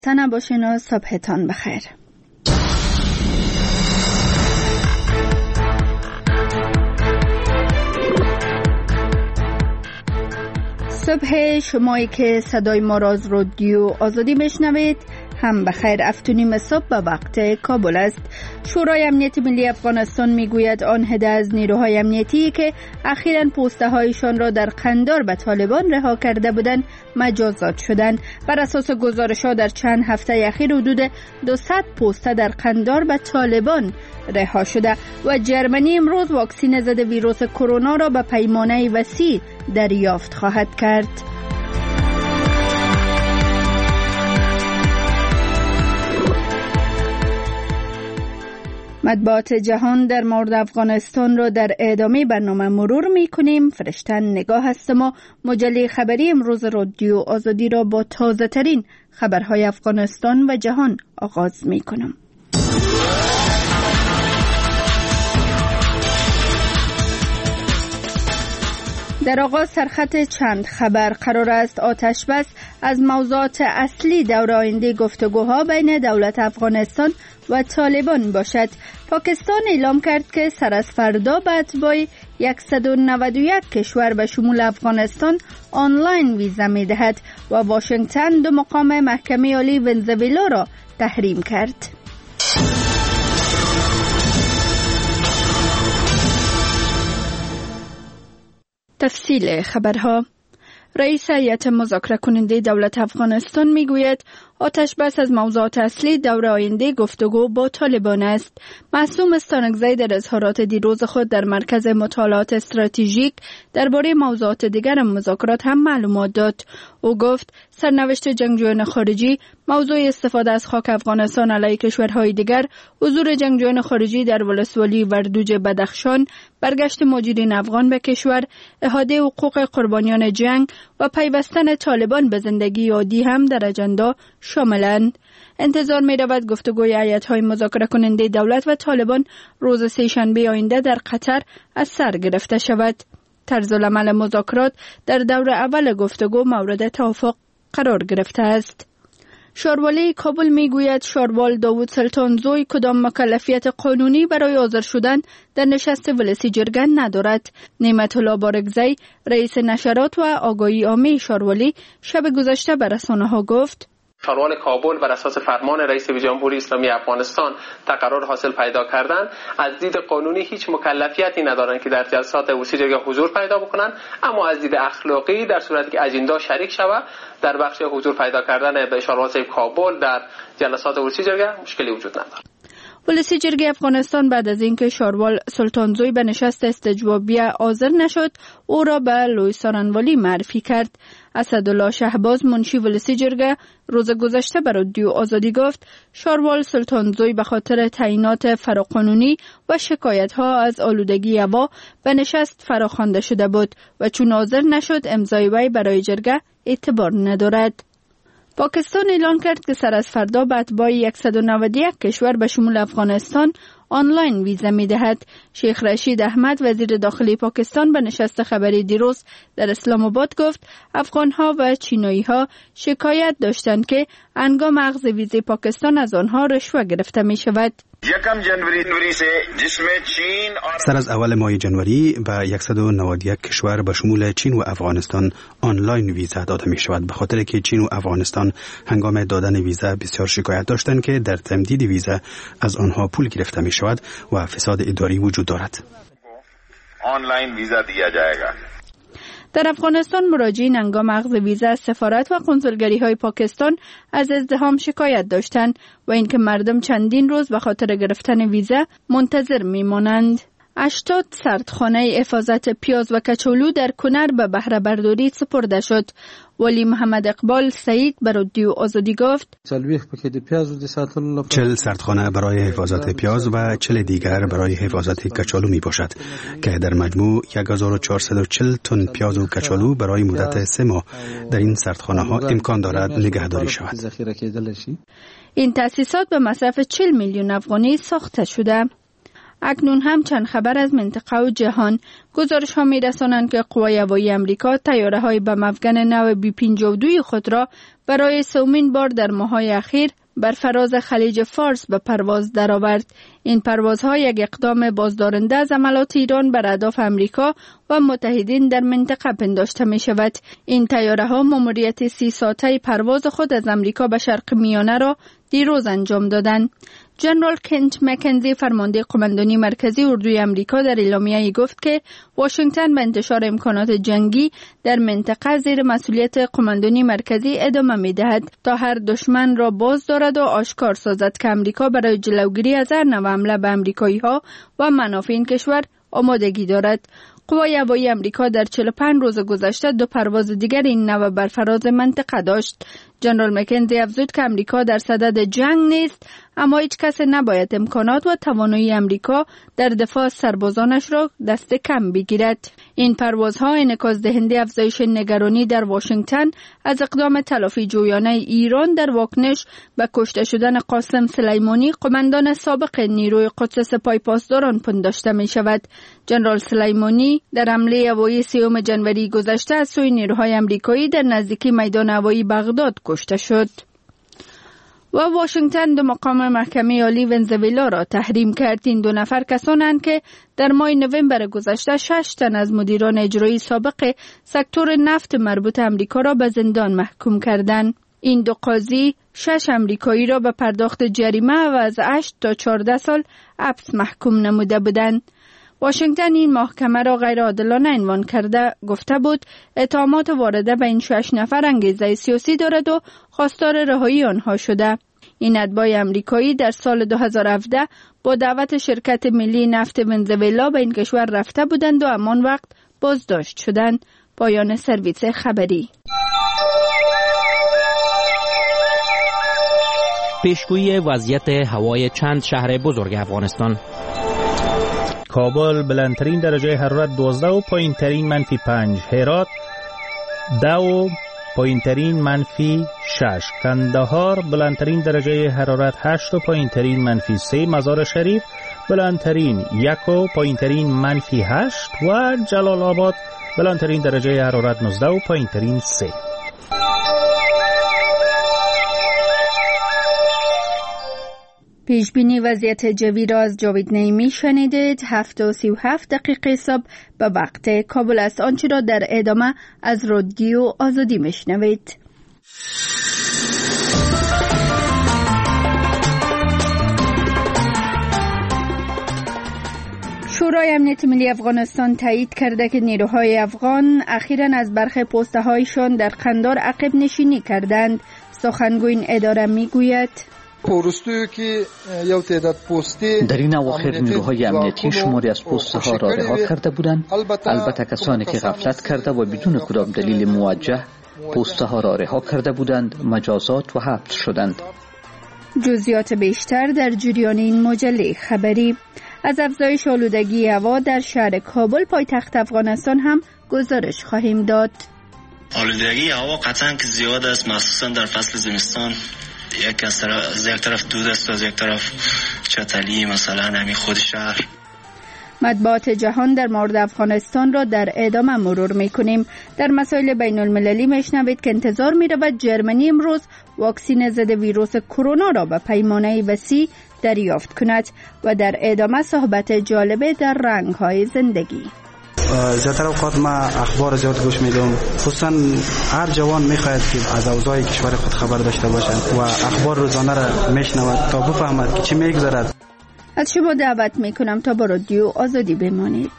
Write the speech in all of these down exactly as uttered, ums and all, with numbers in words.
تنباشین و صبحتان بخیر. صبح شمایی که صدای ما را از رادیو آزادی میشنوید هم بخیر. افتونیم صبح به وقت کابل است. شورای امنیت ملی افغانستان میگوید آن هده از نیروهای امنیتی که اخیراً پوسته هایشان را در قندار به طالبان رها کرده بودند مجازات شدند. بر اساس گزارش ها در چند هفته اخیر حدود دویست پوسته در قندار به طالبان رها شده و جرمنی امروز واکسن ضد ویروس کرونا را به پیمانه وسیع دریافت خواهد کرد. مطبوعات جهان در مورد افغانستان را در ادامه برنامه مرور می کنیم. فرشتن نگاه هستم و مجله خبری امروز رادیو آزادی را با تازه ترین خبرهای افغانستان و جهان آغاز می کنم. در آغاز سرخط چند خبر. قرار است آتش بس از موضوعات اصلی دور آینده گفتگوها بین دولت افغانستان و طالبان باشد. پاکستان اعلام کرد که سر از فردا به اتباع صد و نود و یک کشور به شمول افغانستان آنلاین ویزا می دهد و واشنگتن دو مقام محکمه عالی ونزوئلا را تحریم کرد. تفصیل خبرها. رئیس هیئت مذاکره کننده دولت افغانستان میگوید آتش بس از موضوعات اصلی دور آینده گفتگو با طالبان است. معصوم استانکزی در اظهارات دیروز خود در مرکز مطالعات استراتژیک درباره موضوعات دیگر مذاکرات هم معلومات داد. او گفت سرنوشت جنگجویان خارجی، موضوع استفاده از خاک افغانستان علیه کشورهای دیگر، حضور جنگجویان خارجی در ولسوالی وردوج بدخشان، برگشت مهاجرین افغان به کشور، احاطه حقوق قربانیان جنگ و پیوستن طالبان به زندگی عادی هم در اجندا شاملند. انتظار می رود گفتگوی هیئت‌های مذاکره کننده دولت و طالبان روز سه‌شنبه آینده در قطر از سر گرفته شود. طرز العمل مذاکرات در دور اول گفتگو مورد توافق قرار گرفته است. شاروالی کابل می گوید شاروال داوود سلطانزوی کدام مکلفیت قانونی برای حاضر شدن در نشست ولسی جرگه ندارد. نعمت الله بارگزی رئیس نشرات و آگاهی عامه شاروالی شب گذشته به رسانه‌ها گفت شاروال کابل بر اساس فرمان رئیس جمهوری اسلامی افغانستان تقرر حاصل پیدا کردن از دید قانونی هیچ مکلفیتی ندارند که در جلسات ولسی جرگه حضور پیدا بکنند، اما از دید اخلاقی در صورتی که اجندا شریک شود در بخش حضور پیدا کردن به شاروال کابل در جلسات ولسی جرگه مشکلی وجود ندارد. ولسی جرگه افغانستان بعد از اینکه شاروال سلطانزوی به نشست استجوابیه حاضر نشد او را به لوی سارنوالی معرفی کرد. اسدالله شهباز منشی ولسی جرگه روز گذشته به رادیو آزادی گفت شاروال سلطانزوی به خاطر تعیینات فراقانونی و شکایت ها از آلودگی هوا به نشست فراخوانده شده بود و چون حاضر نشد امضای وی برای جرگه اعتبار ندارد. پاکستان اعلان کرد که سر از فردا به اتباع صد و نود و یک کشور به شمول افغانستان آنلاین ویزا می دهد. شیخ رشید احمد وزیر داخلی پاکستان به نشست خبری دیروز در اسلام آباد گفت افغانها و چینایی ها شکایت داشتند که هنگام اخذ ویزای پاکستان از آنها رشوه گرفته می شود. یکم جنوری سے جس میں چین سر از اول ماه جنوری به صد و نود و یک کشور به شمول چین و افغانستان آنلاین ویزا داده می شود، به خاطر که چین و افغانستان هنگام دادن ویزا بسیار شکایت داشتند که در تمدید ویزا از آنها پول گرفته می شود و فساد اداری وجود دارد. آنلاین ویزا دیا جائے گا. در افغانستان مراجعین هنگام اخذ ویزا از سفارت و قنصلگری های پاکستان از ازدحام شکایت داشتند و اینکه مردم چندین روز به خاطر گرفتن ویزا منتظر میمانند. هشتاد سردخانه حفاظت پیاز و کچالو در کنر به بهره برداری سپرده شد. ولی محمد اقبال سعید به رادیو آزادی گفت چل سردخانه برای حفاظت پیاز و چل دیگر برای حفاظت کچالو می باشد که در مجموع یک هزار و چهارصد و چهل تن پیاز و کچالو برای مدت سه ماه در این سردخانه ها امکان دارد نگهداری شود. این تأسیسات به مصرف چهل میلیون افغانی ساخته شده. اکنون هم چند خبر از منطقه و جهان. گزارش ها می رسانند که قوای هوایی امریکا تیاره های بم افکن نو بی پنجاه و دو خود را برای سومین بار در ماه‌های اخیر بر فراز خلیج فارس به پرواز درآورد. این پروازها یک اقدام بازدارنده از حملات ایران بر اهداف امریکا و متحدین در منطقه پنداشته می شود. این طیاره ها ماموریت سی ساعته پرواز خود از امریکا به شرق میانه را دیروز انجام دادند. جنرال کنت مکنزی فرمانده قماندانی مرکزی اردوی امریکا در اعلامیه‌ای گفت که واشنگتن به انتشار امکانات جنگی در منطقه زیر مسئولیت قماندانی مرکزی ادامه می‌دهد تا هر دشمن را باز دارد و آشکار سازد که امریکا برای جلوگیری از هر نوع حمله به امریکایی‌ها و منافع این کشور آمادگی دارد. قوای هوایی امریکا در چهل و پنج روز گذشته دو پرواز دیگر این نوع بر فراز منطقه داشت. جنرال مکنزی افزود که امریکا در صدد جنگ نیست، اما هیچ کس نباید امکانات و توانایی امریکا در دفاع از سربازانش را دست کم بگیرد. این پروازها انعکاس دهنده افزایش نگرانی در واشنگتن از اقدام تلافی جویانه ایران در واکنش به کشته شدن قاسم سلیمانی، قماندان سابق نیروی قدس سپاه پاسداران پنداشته می شود. جنرال سلیمانی در حمله هوایی سیوم جنوری گذشته از سوی نیروهای امریکایی در نزدیکی میدان هوایی بغداد کشته شد. و واشنگتن دو مقام محکمه عالی ونزوئلا را تحریم کرد. این دو نفر کسانند که در ماه نوامبر گذشته شش تن از مدیران اجرایی سابق سکتور نفت مربوط امریکا را به زندان محکوم کردند. این دو قاضی شش امریکایی را به پرداخت جریمه و از هشت تا چهارده سال حبس محکوم نموده بودند. واشنگتن این محکمه را غیر عادلانه عنوان کرده گفته بود اتهامات وارده به این شش نفر انگیزه سیاسی دارد و خواستار رهایی آنها شده. این اتباع امریکایی در سال دو هزار و هفده با دعوت شرکت ملی نفت ونزوئلا به این کشور رفته بودند و همان وقت بازداشت شدند. پایان سرویس خبری. پیشگویی وضعیت هوای چند شهر بزرگ افغانستان. کابل بلندترین درجه حرارت دوازده و پایین ترین منفی پنج. هرات ده و پایین ترین منفی شش. کندهار بلندترین درجه حرارت هشت و پایین ترین منفی سه. مزار شریف بلندترین یک و پایین ترین منفی هشت و جلال آباد بلندترین درجه حرارت نوزده و پایین ترین سه. پیشبینی وضعیت جوی را از جاوید نعیمی شنیدید. هفت و سی و هفت دقیقه صبح به وقت کابل است. آنچه را در ادامه از رادیو آزادی میشنوید. شورای امنیت ملی افغانستان تایید کرده که نیروهای افغان اخیراً از برخی پست‌هایشان در قندار عقب نشینی کردند. سخنگوی این اداره میگوید پورستویی که یو تعداد پستی در این اواخر نیروهای امنیتی شماری از پست‌ها را رها کرده بودند. البته کسانی که غفلت کرده و بدون کدام دلیل موجه پست‌ها را رها کرده بودند مجازات و حبس شدند. جزئیات بیشتر در جریان این مجله خبری. از افزایش آلودگی هوا در شهر کابل پایتخت افغانستان هم گزارش خواهیم داد. آلودگی هوا قطعاً که زیاد است، مخصوصاً در فصل زمستان. یک از طرف از یک طرف دود است و از یک طرف چتلی مثلا همین خود شهر. مطبوعات جهان در مورد افغانستان را در ادامه مرور میکنیم. در مسائل بین المللی میشنوید که انتظار میرود جرمنی امروز واکسین ضد ویروس کرونا را به پیمانه وسیع دریافت کند و در ادامه صحبت جالب در رنگ‌های زندگی. زیادتر اوقات ما اخبار زیاد گوش میدم، خصوصا هر جوان میخواهد که از اوضاع کشور خود خبر داشته باشد و اخبار روزانه را میشنود تا بفهمد که چی میگذرد. از شما دعوت میکنم تا با رادیو آزادی بمانید.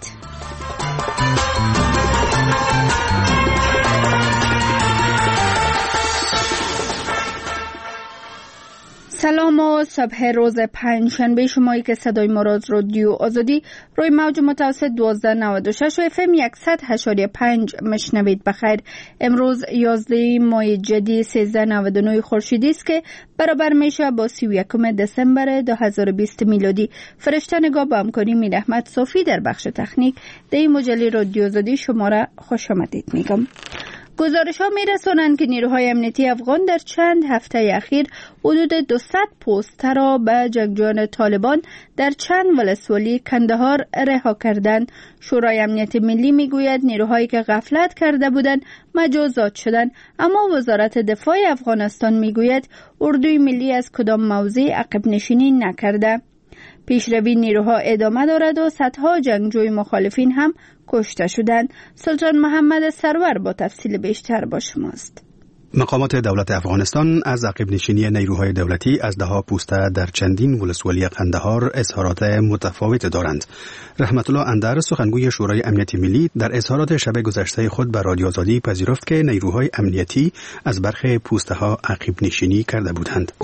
سلام و صبح روز پنجشنبه شمایی که صدای ما را از رادیو آزادی روی موج متوسط دوازده نود و شش و اف ام صد و هشت و پنج مشنوید. بخیر. امروز یازده ماه جدی سیزده نود و نه خورشیدی است که برابر میشه با سی و یکم دسامبر دو هزار و بیست میلادی. فرشته نگاه با همکاری میر احمد صوفی در بخش تکنیک در این مجله رادیو آزادی شما را خوش آمدید میگم. گزارش‌ها می‌رسانند که نیروهای امنیتی افغان در چند هفته اخیر حدود دویست پست را به جنگجویان طالبان در چند ولسوالی کندهار رها کردند. شورای امنیت ملی میگوید نیروهایی که غفلت کرده بودند مجازات شدند، اما وزارت دفاع افغانستان میگوید اردوی ملی از کدام موضع عقب نشینی نکرده. پیشروی نیروها ادامه دارد و صدها جنگجوی مخالفین هم کشته شدند. سلطان محمد سرور با تفصیل بیشتر با شماست. مقامات دولت افغانستان از عقب نشینی نیروهای دولتی از دهها پوسته در چندین ولسوالی قندهار اظهارات متفاوت دارند. رحمت الله اندر سخنگوی شورای امنیت ملی در اظهارات شب گذشته خود به رادیو آزادی پذیرفت که نیروهای امنیتی از برخی پوسته ها عقب نشینی کرده بودند.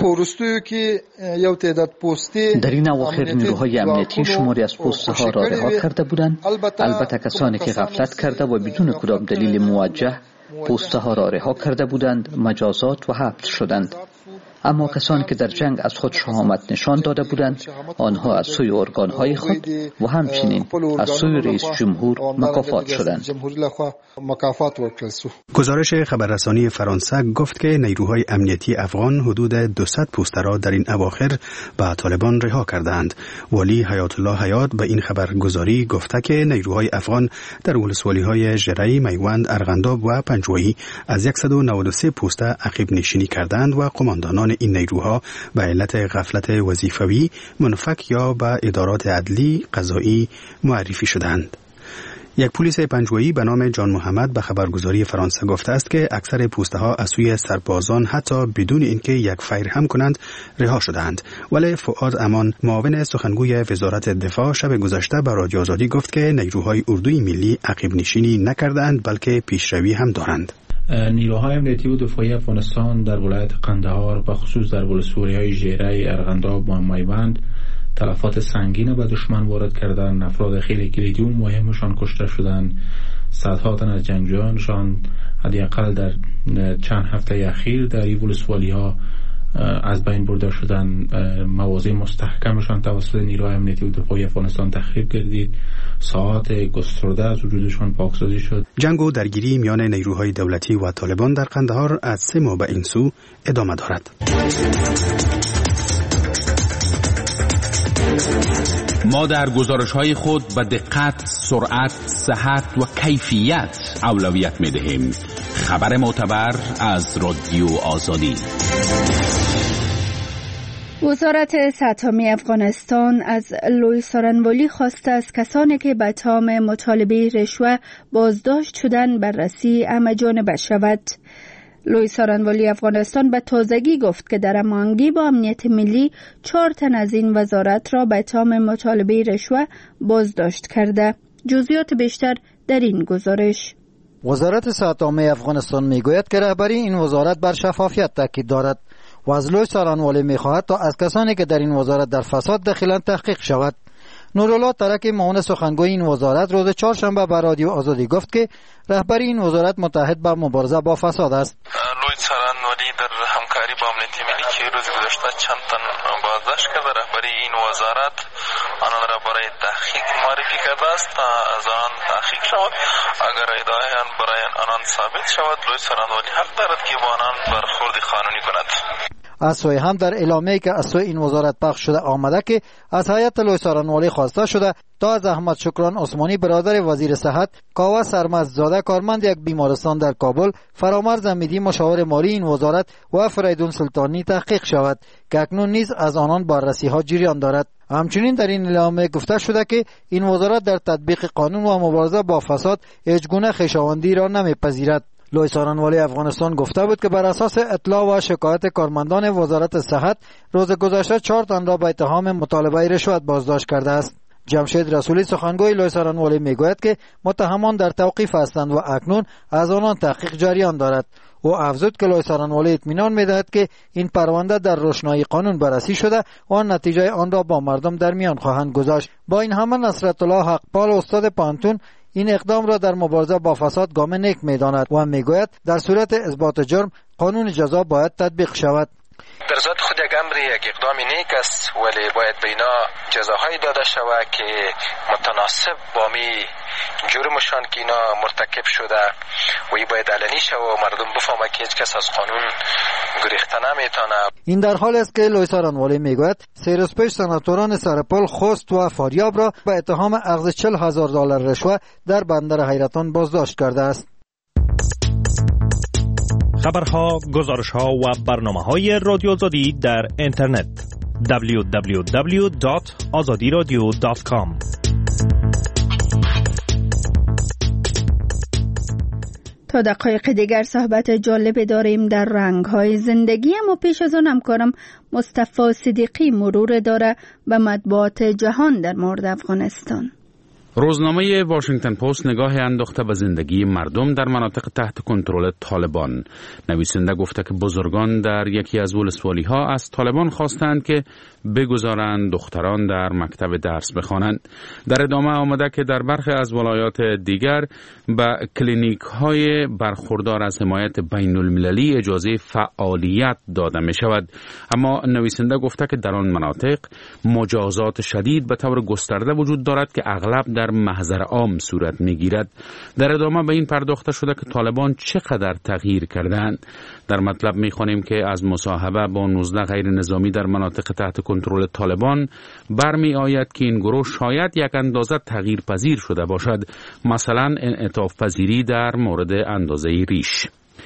در این اواخر نیروهای امنیتی شماری از پوسته ها را رها کرده بودند. البته کسانی که غفلت کرده و بدون کدام دلیل موجه پوسته ها را رها کرده بودند مجازات و حبس شدند. اما کسانی که در جنگ از خود شهامت نشان داده بودند آنها از سوی ارگانهای خود و همچنین از سوی رئیس جمهور مکافات شدند. گزارش خبررسانی فرانسه گفت که نیروهای امنیتی افغان حدود دویست پوسته را در این اواخر به طالبان رها کردند. ولی حیات الله حیات به این خبرگزاری گفته که نیروهای افغان در ولسوالی‌های ژره‌ای، میوند، ارغنداب و پنجوایی از صد و نود و سه پوسته عقب نشینی کردند و قماندانان این نیروها به علت غفلت وظیفوی منفک یا به ادارات عدلی قضایی معرفی شدند. یک پلیس پنجوایی به نام جان محمد به خبرگزاری فرانسه گفته است که اکثر پوسته ها از سوی سربازان حتی بدون اینکه یک فیر هم کنند رها شدند. ولی فؤاد امان معاون سخنگوی وزارت دفاع شب گذشته به رادیو آزادی گفت که نیروهای اردوی ملی عقب نشینی نکردند بلکه پیشروی هم دارند. نیروهای امنیتی و دفاعی افغانستان در ولایت قندهار و خصوص در ولسوالی‌های ژره‌ای، ارغنداب و میوند تلفات سنگین به دشمن وارد کردند. افراد خیلی کلیدی و مهمشان کشته شدند. صدها تن از جنگجویانشان حداقل در چند هفته اخیر در این ولسوالی‌ها از بین برده شدند. مواضع مستحکمشان توسط نیروهای امنیتی و دفاعی افغانستان تخریب گردید. ساعات گسترده از وجودشان پاکسازی شد. جنگ و درگیری میان نیروهای دولتی و طالبان در قندهار از سه ماه به این سو ادامه دارد. ما در گزارش‌های خود به دقت، سرعت، صحت و کیفیت اولویت می‌دهیم. خبر معتبر از رادیو آزادی. وزارت سطحی افغانستان از لوی سارنوالی خواسته است کسانی که به اتهام مطالبه رشوه بازداشت شدند بررسی همه‌جانبه شود. لوی سارنوالی افغانستان به تازگی گفت که در هماهنگی با امنیت ملی چهار تن از این وزارت را به اتهام مطالبه رشوه بازداشت کرده. جزئیات بیشتر در این گزارش. وزارت سطحی افغانستان میگوید که رهبری این وزارت بر شفافیت تاکید دارد و از لوی سارنوالی میخواهد تا از کسانی که در این وزارت در فساد دخیلند تحقیق شود. نورالله ترک معاون سخنگوی این وزارت روز چهارشنبه به رادیو آزادی گفت که رهبری این وزارت متحد به مبارزه با فساد است. لوی سارنوالی در همکاری با امنیت ملی که روز گذشته چند تن بازداشت کرده، رهبری این وزارت آنان را برای تحقیق معرفی کرده است تا از آن تحقیق شود. اگر ادعای آن برای آنان ثابت شود، لوی سارنوالی حق دارد که با آنان برخورد قانونی کند. از سوی هم در اعلامیه‌ای که از سوی این وزارت پخش شده آمده که از هیئت لوی سارنوالی خواسته شده تا از احمد شکران عثمانی برادر وزیر صحت، کاوه سرمست‌زاده کارمند یک بیمارستان در کابل، فرامرز امیدی مشاور مالی این وزارت و فریدون سلطانی تحقیق شود که اکنون نیز از آنان بررسی ها جریان دارد. همچنین در این اعلامیه گفته شده که این وزارت در تطبیق قانون و مبارزه با فساد هیچگونه خویشاوندی را نمیپذیرد. لوی سارنوالی افغانستان گفته بود که بر اساس اطلاع و شکایت کارمندان وزارت صحت روز گذشته چهار تن را به اتهام مطالبه رشوت بازداشت کرده است. جمشید رسولی سخنگوی لوی سارنوالی میگوید که متهمان در توقیف هستند و اکنون از آنان تحقیق جریان دارد. او افزود که لوی سارنوالی اطمینان میدهد که این پرونده در روشنایی قانون بررسی شده و نتیجه آن را با مردم در میان خواهند گذاشت. با این همه نصرت الله حقپال استاد پانتون این اقدام را در مبارزه با فساد گام نیک می‌داند و میگوید در صورت اثبات جرم قانون جزا باید تطبیق شود. در ذات خود یک امر یک اقدام نیک است، ولی باید به اینا جزاهایی داده شود که متناسب با می جرمشان که اینا مرتکب شده و این باید علنی شود و مردم بفهمه که هیچ کس از قانون گریخته نمیتونه. این در حال است که لویسار انوالی میگوید سه روز پیش سناتوران سرپل خوست و فاریاب را به اتهام اخذ چهل هزار دلار رشوه در بندر حیرتان بازداشت کرده است. خبرها، گزارش‌ها و برنامه‌های رادیو آزادی در اینترنت دبلیو دبلیو دبلیو دات آزادی رادیو دات کام. تا دقایق دیگر صحبت جالب داریم در رنگ‌های زندگی، اما پیش از آن همکارم مصطفی صدیقی مرور داره به مطبوعات جهان در مورد افغانستان. روزنامه واشنگتن پست نگاه انداخته به زندگی مردم در مناطق تحت کنترل طالبان. نویسنده گفته که بزرگان در یکی از ولسوالی‌ها از طالبان خواستند که بگذارند دختران در مکتب درس بخوانند. در ادامه آمده که در برخی از ولایات دیگر به کلینیک‌های برخوردار از حمایت بین المللی اجازه فعالیت داده می شود. اما نویسنده گفته که در آن مناطق مجازات شدید به طور گسترده وجود دارد که اغلب در محضر عام صورت می‌گیرد. در ادامه به این پرداخته شده که طالبان چقدر تغییر کردند. در مطلب می‌خوانیم که از مصاحبه با نوزده غیر نظامی در مناطق تحت کنترل طالبان برمی آید که این گروه شاید یک اندازه تغییر پذیر شده باشد، مثلا انعطاف پذیری در مورد اندازه ریش.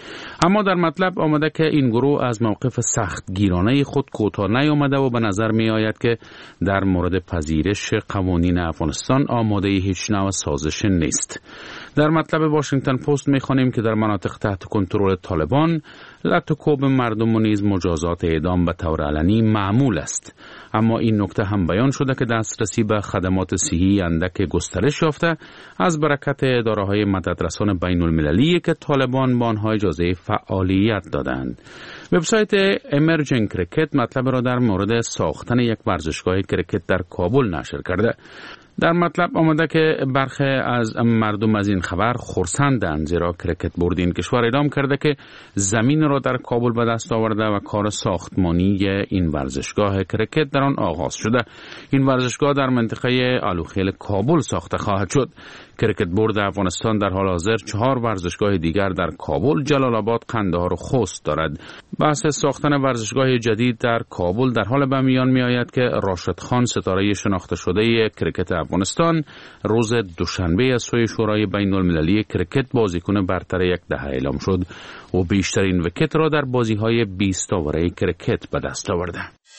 اما در مطلب آمده که این گروه از موقف سخت گیرانه خود کوتاه نیامده و به نظر می آید که در مورد پذیرش قوانین افغانستان آماده هیچ نوع سازش نیست. در مطلب واشنگتن پست می خوانیم که در مناطق تحت کنترل طالبان لط و کوب مردم و نیز مجازات اعدام به طور علنی معمول است. اما این نکته هم بیان شده که دسترسی به خدمات صحی اندک گسترش یافته از برکت اداره‌های مددرسان بین المللی که طالبان به آنها اجازه فعالیت دادند. وبسایت امرجنگ کرکت مطلب را در مورد ساختن یک ورزشگاه کرکت در کابل نشر کرده. در مطلب آمده که برخی از مردم از این خبر خرسندند، زیرا کرکت بورد این کشور اعلام کرده که زمین را در کابل به دست آورده و کار ساختمانی این ورزشگاه کرکت در آن آغاز شده. این ورزشگاه در منطقه آلوخیل کابل ساخته خواهد شد. کرکت بورد افغانستان در حال حاضر چهار ورزشگاه دیگر در کابل، جلال آباد، قندهار و خوست دارد. بحث ساختن ورزشگاه جدید در کابل در حال به میان می آید که راشد خان، ستاره شناخته شده کرکت افغانستان، روز دوشنبه از سوی شورای بین المللی کرکت بازیکن برتر یک دهه اعلام شد و بیشترین ویکت را در بازی‌های بیست اوره کرکت به دست آورده.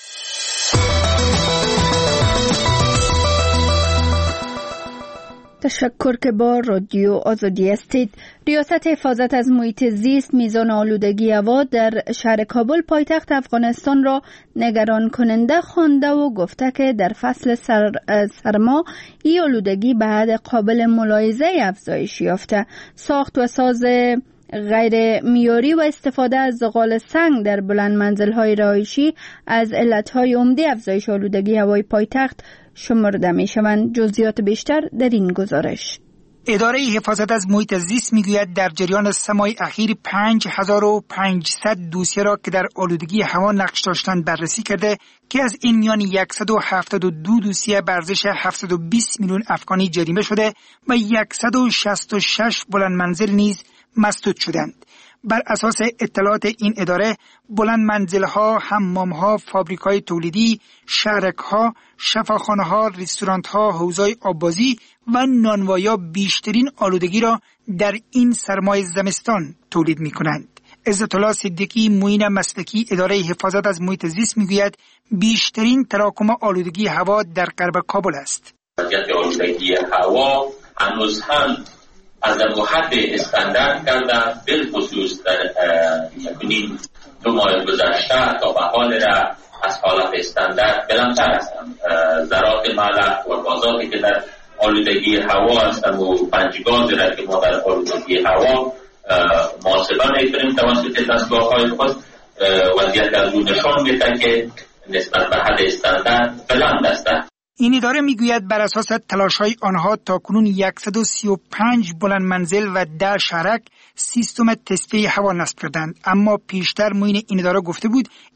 تشکر که با رادیو آزادی هستید. ریاست حفاظت از محیط زیست میزان آلودگی هوا در شهر کابل پایتخت افغانستان را نگران کننده خوانده و گفته که در فصل سر سرما این آلودگی به حد قابل ملاحظه افزایش یافته. ساخت و ساز غیر معیاری و استفاده از زغال سنگ در بلند منزل‌های رهایشی از علت‌های عمده افزایش آلودگی هوای پایتخت شمرده می‌شوند. جزئیات بیشتر در این گزارش. اداره حفاظت از محیط زیست میگوید در جریان سه ماه اخیر پنج هزار و پانصد دوسیه را که در آلودگی هوا نقش داشتند بررسی کرده که از این میان صد و هفتاد و دو دوسیه به ارزش هفتصد و بیست میلیون افغانی جریمه شده و صد و شصت و شش بلند منزل نیز مسدود شدند. بر اساس اطلاعات این اداره، بلند منزل‌ها، حمام‌ها، فابریک‌های تولیدی، شهرک‌ها، شفاخانه‌ها، رستوران‌ها، حوض‌های آببازی و نانوایی بیشترین آلودگی را در این سرمای زمستان تولید می‌کنند. عزت الله صدیقی، معین مسلکی اداره حفاظت از محیط زیست می‌گوید بیشترین تراکم آلودگی هوا در غرب کابل است. وضعیت آلودگی هوا هنوز هم از حد استاندارد کرده، بالخصوص در یکنین دو ماه گذشته تا به حال را از حالت استاندارد بلندتر هستند. ذرات ملح و گازاتی که در آلودگی هوا هستند و پنجگاز را که ما در آلودگی هوا محاسبه می‌کنیم توسط دستگاه‌های خود، وضعیت از اون نشان میده که نسبت به حد استاندارد بلند است. این اداره میگوید بر اساس تلاش‌های آنها تاکنون صد و سی و پنج بلند منزل و ده شهرک سیستم تصفیه هوا نصب کردند، اما پیشتر معین این اداره گفته بود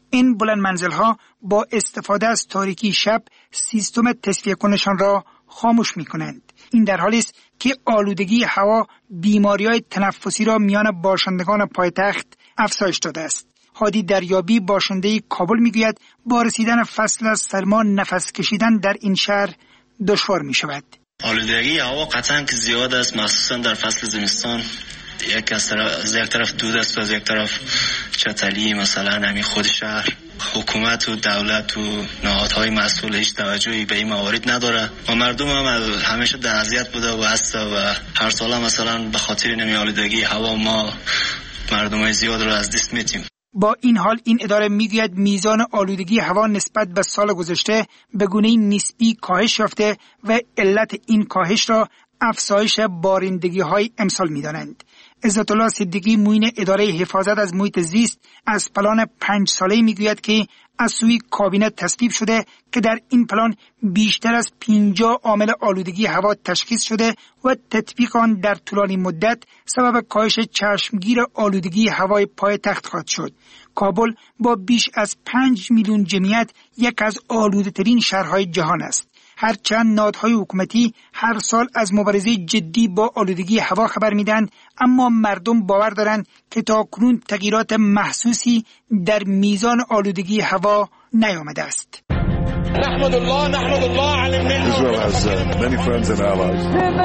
این بلند منزل ها با استفاده از تاریکی شب سیستم تصفیه کنشان را خاموش می کنند. این در حالی است که آلودگی هوا بیماری‌های تنفسی را میان باشندگان پایتخت افزایش داده است. هادی دریابی باشنده کابل میگوید با رسیدن فصل سرما نفس کشیدن در این شهر دشوار می شود. آلودگی هوا قطعا که زیاد است، مخصوصا در فصل زمستان. یک از, از یک طرف دود است و از یک طرف چتلی، مثلا همین خود شهر. حکومت و دولت و نهادهای مسئول هیچ توجهی به این موارد نداره و مردم هم همیشه در اذیت بوده و هست و هر سال مثلا به خاطر نمی آلودگی هوا ما مردمای زیاد رو از دست میدیم. با این حال این اداره میگوید میزان آلودگی هوا نسبت به سال گذشته به گونه‌ای نسبی کاهش یافته و علت این کاهش را افزایش بارندگی‌های امسال می‌دانند. عزت الله صدیقی معین اداره حفاظت از محیط زیست از پلان پنج ساله‌ای میگوید که از سوی کابینه تصویب شده که در این پلان بیشتر از پنجاه عامل آلودگی هوا تشخیص شده و تطبیق آن در طولانی مدت سبب کاهش چشمگیر آلودگی هوای پایتخت خواهد شد. کابل با بیش از پنج میلیون جمعیت یک از آلوده‌ترین شهرهای جهان است. هرچند نهادهای حکومتی هر سال از مبارزه جدی با آلودگی هوا خبر میدن، اما مردم باور دارند که تاکنون تغییرات محسوسی در میزان آلودگی هوا نیامده است. نحمد الله نحمد الله علی الملل. Israel has uh, many friends and allies.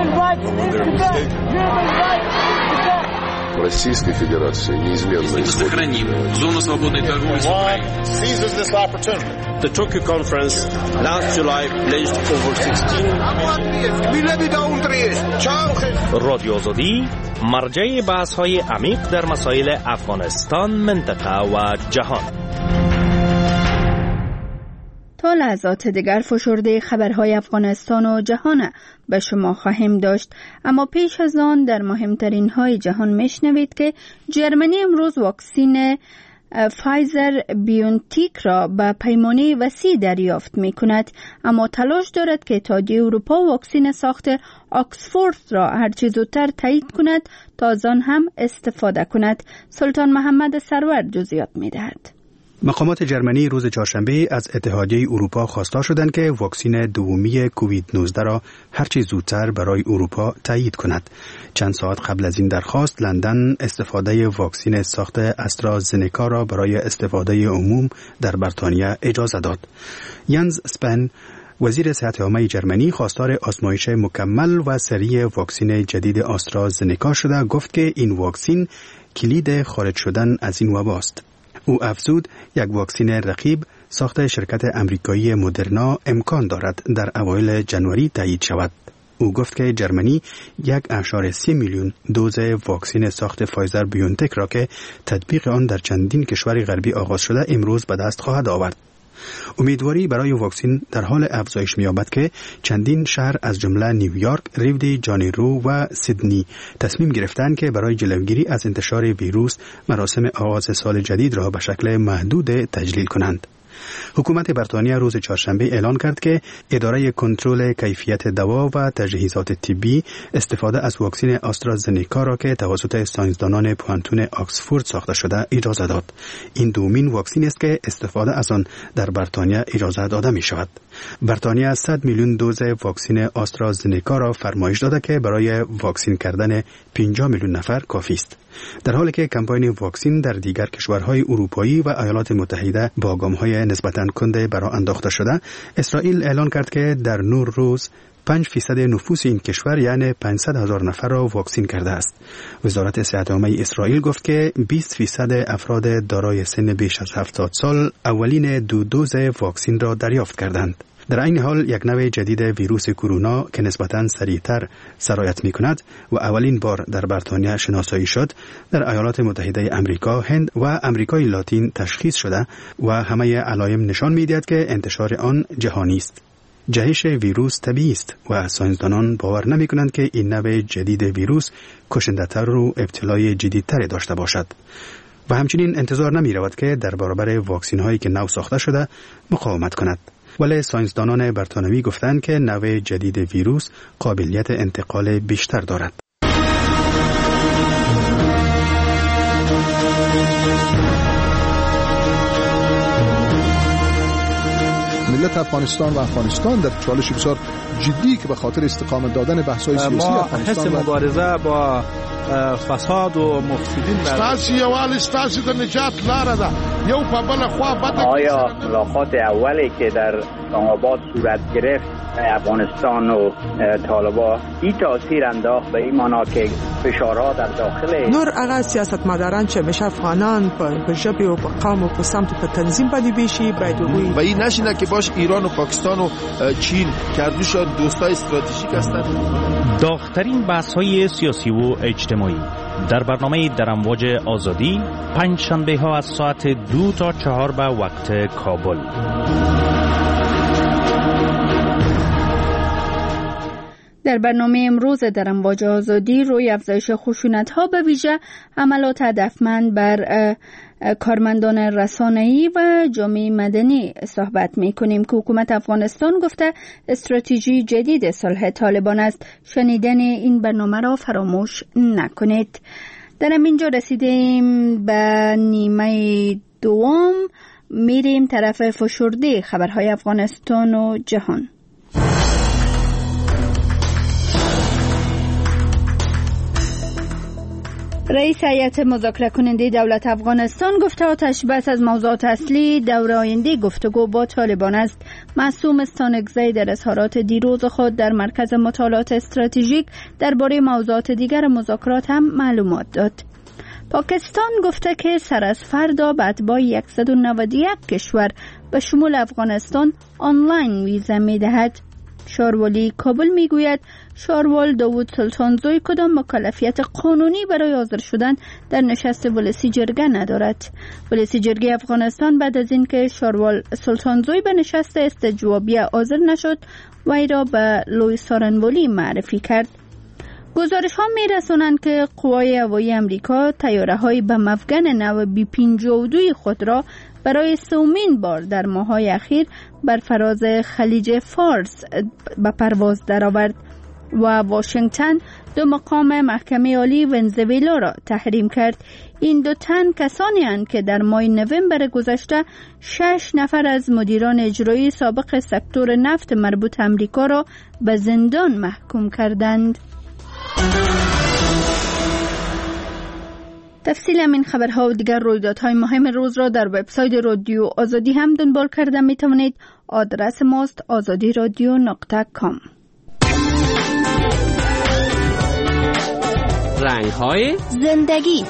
Российской Федерации неизменно сохраним зону свободной торговли с Украиной. Seizes this opportunity. The Tokyo conference last July pledged over sixteen رادیو آزادی مرجع بحث‌های عمیق در مسائل افغانستان، منطقه و جهان. تا لحظات دیگر فشرده خبرهای افغانستان و جهان به شما خواهیم داشت، اما پیش از آن در مهمترین های جهان میشنوید که جرمنی امروز واکسین فایزر بیونتیک را به پیمانه وسیع دریافت می کند، اما تلاش دارد که اتحادیه اروپا واکسین ساخت آکسفورد را هرچه زودتر تایید کند تا از آن هم استفاده کند. سلطان محمد سرور جزئیات می دهد. مقامات جرمنی روز چهارشنبه از اتحادیه اروپا خواستار شدند که واکسین دومی کووید نوزده را هرچه زودتر برای اروپا تایید کند. چند ساعت قبل از این درخواست، لندن استفاده واکسین ساخت استرازنکا را برای استفاده عموم در بریتانیا اجازه داد. ینز اسپن، وزیر صحت عامه جرمنی، خواستار آزمایش مکمل و سریع واکسین جدید آسترازنکا شده، گفت که این واکسین کلید خارج شدن از این وبا است. او افزود یک واکسین رقیب ساخت شرکت امریکایی مدرنا امکان دارد در اوایل جنوری تایید شود. او گفت که جرمنی یک اشاره سی میلیون دوز واکسین ساخت فایزر بیونتک را که تطبیق آن در چندین کشور غربی آغاز شده امروز به دست خواهد آورد. امیدواری برای واکسین در حال افزایش می‌یابد که چندین شهر از جمله نیویورک، ریو دی جانیرو و سیدنی تصمیم گرفتند که برای جلوگیری از انتشار ویروس مراسم آغاز سال جدید را به شکل محدود تجلیل کنند. حکومت بریتانیا روز چهارشنبه اعلان کرد که اداره کنترل کیفیت دوا و تجهیزات طبی استفاده از واکسن آسترازنکا را که توسط ساینسدانان پوانتون آکسفورد ساخته شده اجازه داد. این دومین واکسن است که استفاده از آن در بریتانیا اجازه داده می شود. بریتانیا صد میلیون دوز واکسن آسترازنکا را فرمایش داده که برای واکسین کردن پنجاه میلیون نفر کافی است. در حالی که کمپاین واکسین در دیگر کشورهای اروپایی و ایالات متحده با گام‌های نسبتاً کنده برآ انداخته شده، اسرائیل اعلان کرد که در نور روز پنج فیصد نفوس این کشور یعنی پانصد هزار نفر را واکسین کرده است. وزارت صحت عامه اسرائیل گفت که بیست فیصد افراد دارای سن بیش از هفتاد سال اولین دو دوز واکسین را دریافت کردند. در این حال یک نوع جدید ویروس کرونا که نسبتاً سریعتر سرایت می کند و اولین بار در بریتانیا شناسایی شد، در ایالات متحده آمریکا، هند و آمریکای لاتین تشخیص شده و همه علائم نشان می دهد که انتشار آن جهانی است. جهش ویروس طبیعی است و ساینسدانان باور نمی کنند که این نوع جدید ویروس کشنده‌تر و ابتلای جدیدتر داشته باشد. و همچنین انتظار نمی رود که در برابر واکسین هایی که نو ساخته شده مقاومت کند. ولی ساینسدانان بریتانیایی گفتند که نوع جدید ویروس قابلیت انتقال بیشتر دارد. ملت افغانستان و افغانستان در چالش بسیار جدی که به خاطر استقامت دادن بحث‌های سیاسی افغانستان ما حس مبارزه با فساد و مفسدین ستاسو یوال ستاسو د نجات لار ده یو په بل خوا بد. آیا ملاقات اولی که در اسلام‌آباد صورت گرفت افغانستان و طالبان این تاثیر انداخت به این معنا که فشارها در داخل نور هغه سیاستمداران چې مشه افغانان په ژبې او په قوم او په سمت په تنظیم باندې بشي باید وګوري و این نشینه که باش ایران و پاکستان و چین کردوش دوستای استراتژیک هستند. داغ‌ترین بحث‌های سیاسی و اجتماعی در برنامه در امواج آزادی پنج شنبه ها از ساعت دو تا چهار به وقت کابل. در برنامه امروز در امواج آزادی روی افزایش خشونت‌ها به ویژه حملات هدفمند بر کارمندان رسانه‌ای و جامعه مدنی صحبت می‌کنیم که حکومت افغانستان گفته استراتژی جدید صلح طالبان است. شنیدن این برنامه را فراموش نکنید. در اینجا رسیدیم به نیمه دوم، میریم طرف فشرده خبرهای افغانستان و جهان. رئیس هیئت مذاکره کننده دولت افغانستان گفته آتش بس از موضوعات اصلی دور آینده گفتگو با طالبان است. معصوم استانکزی در اظهارات دیروز خود در مرکز مطالعات استراتژیک درباره موضوعات دیگر مذاکرات هم معلومات داد. پاکستان گفته که سر از فردا به اتباع صد و نود و یک کشور به شمول افغانستان آنلاین ویزا می دهد. شاروالی کابل می گوید شاروال داوود سلطانزوی کدام مکلفیت قانونی برای حاضر شدن در نشست ولسی جرگه ندارد. ولسی جرگه افغانستان بعد از اینکه شاروال سلطانزوی به نشست استجوابیه حاضر نشد وی را به لوی سارنوالی معرفی کرد. گزارش ها می رسونند که قوای هوایی امریکا تیاره های به مفگن نو بی پنجاه و دو خود را برای سومین بار در ماه‌های اخیر بر فراز خلیج فارس به پرواز درآورد و واشنگتن دو مقام محکمه عالی ونزوئلا را تحریم کرد. این دو تن کسانی اند که در ماه نوامبر گذشته شش نفر از مدیران اجرایی سابق سکتور نفت مربوط امریکا را به زندان محکوم کردند. تفصیل این خبرها و دیگر رویدادهای مهم روز را در وبسایت رادیو آزادی هم دنبال کرده می توانید. آدرس ماست آزادی رادیو نقطه کام. رنگ‌های زندگی.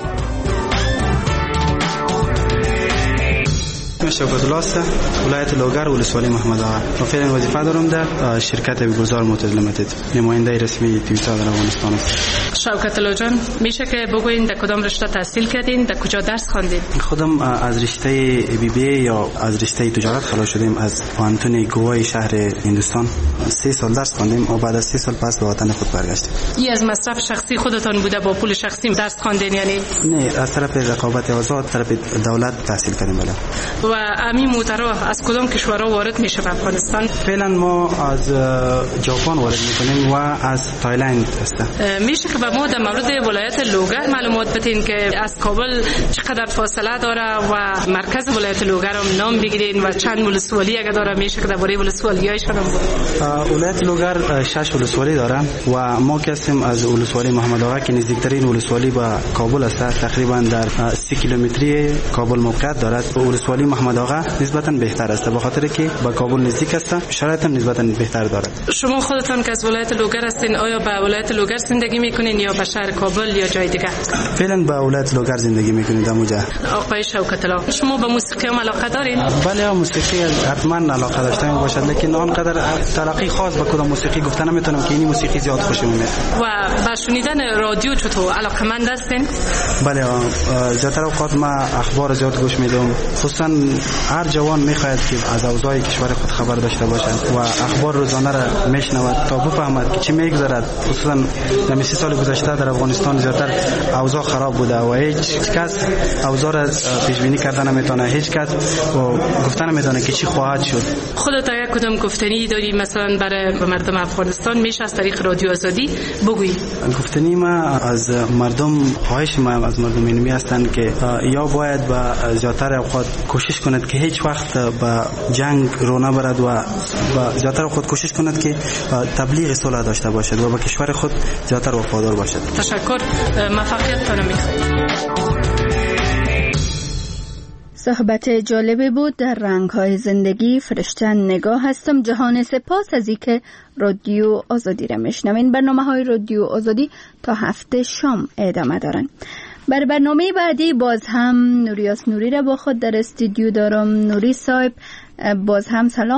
شوکت الله است، ولایت لوگر، ولسوالی محمد آقا. و فعلا وظیفه دارم در شرکت بیگزار موتور لیمیتد، نماینده رسمی تویوتا در افغانستان است. شوکت الله جان، میشه که بگوین در کدام رشته تحصیل کردین، در کجا درس خواندین؟ خودم از رشته بی بی ای یا از رشته تجارت خلاص شدیم از پانتون گوای شهر هندوستان. سه سال درس خواندیم و بعد از سه سال پس به وطن خود برگشتیم. این از مصرف شخصی خودتان بوده با پول شخصی درس خواندین یعنی؟ نه، از طرف رقابت آزاد، طرف دولت تحصیل کردیم. بله. و امی موترا از کدام کشورها وارد میشه به افغانستان؟ فعلا ما از ژاپن وارد میکنیم و از تایلند هستیم. میشه که به ما در مورد ولایت لوگر معلومات بدین که از کابل چقدر فاصله داره و مرکز ولایت لوگر هم نام بگیرین و چند ولسوالی اگه داره میشه که درباره ولسوالیایش هم بگین. ولایت لوگر شش ولسوالی داره و ما که هستیم از ولسوالی محمد آقا که نزدیکترین ولسوالی به کابل است، تقریبا در سی کیلومتری کابل موقعیت دارد. ولسوالی محمد آقا نسبتاً بهتر است به خاطر که به کابل نزدیک است، شرایط هم نسبتاً بهتر دارد. شما خودتان که از ولایت لوگر هستین آیا به ولایت لوگر زندگی میکنین یا به شهر کابل یا جای دیگه؟ فعلا به ولایت لوگر زندگی میکنیم. دموجا. آقای شوکت الله، شما به موسیقی هم علاقه دارین؟ بله، موسیقی حتما علاقه داشته باشد، لیکن آنقدر تلقی خاص به کدام موسیقی گفتن نمیتونم که این موسیقی زیاد خوشم میاد. و به شنیدن رادیو چطور علاقه‌مند هستین؟ بله، زیاتر اوقات ما اخبار زیاد گوش میدم، خصوصا هر جوان میخواهد که از اوضاع کشور خود خبر داشته باشد و اخبار روزانه را میشنود تا بفهمد که چی میگذرد. خصوصا در سی سال گذشته در افغانستان زیاتر اوضاع خراب بوده و هیچ کس اوضاع را پیش بینی کردن نمیتونه، هیچ کس گفتن نمیتونه که چی خواهد شد. خودت اگر کدام گفتنی داری مثلا برای مردم افغانستان میشه از طریق رادیو آزادی بگویی؟ گفتنی ما از مردم، خواهش ما از مردم اینمی هستند که یا باید با زیاتر اوقات کوشش کوشش کند که هیچ وقت به جنگ رو نبرد و زیادتر خود کوشش کند که تبلیغ صلح داشته باشد و به کشور خود زیادتر وفادار باشد. تشکر، موفقیت کنم می‌خوایم. صحبت جالبی بود در رنگ‌های زندگی. فرشته نگاه هستم. جهان سپاس از اینکه رادیو آزادی را میشنوین. برنامه‌های رادیو آزادی تا هفته شام ادامه دارن. بر برنامه بعدی باز هم نوریاس نوری را با خود در استودیو دارم. نوری صاحب باز هم سلام.